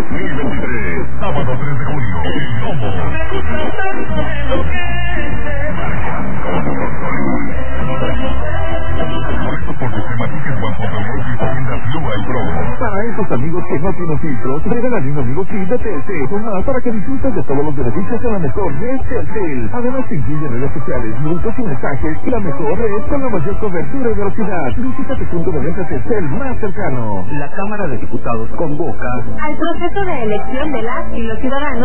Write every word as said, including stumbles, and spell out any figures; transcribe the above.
dos mil veintitrés, sábado tres de junio, en Lomo. Me gusta tanto lo que Correcto por sistema Ticket One Punto com y tiendas Blue y Pro. Para esos amigos que no tienen filtros, regalan un amigo kit de Telcel con más para que disfrutes de todos los beneficios de la mejor red Telcel. Además te incluye redes sociales, minutos y mensajes y la mejor red con la mayor cobertura y velocidad. Visita tu punto de venta Telcel más cercano. La Cámara de Diputados convoca al proceso de elección de las y los ciudadanos